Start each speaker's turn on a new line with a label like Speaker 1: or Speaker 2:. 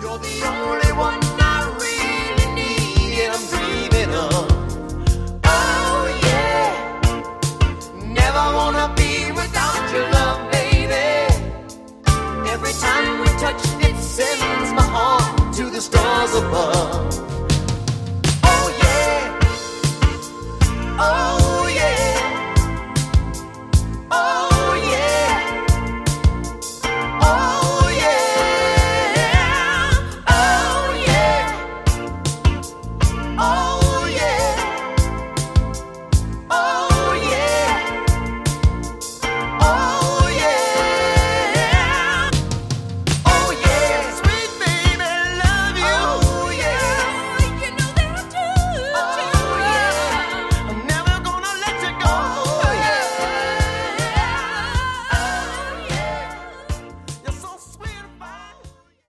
Speaker 1: You're the only one I really need, and I'm dreaming of. Oh yeah, never wanna be without your love, baby. Every time we touch, it sends my heart to the stars above.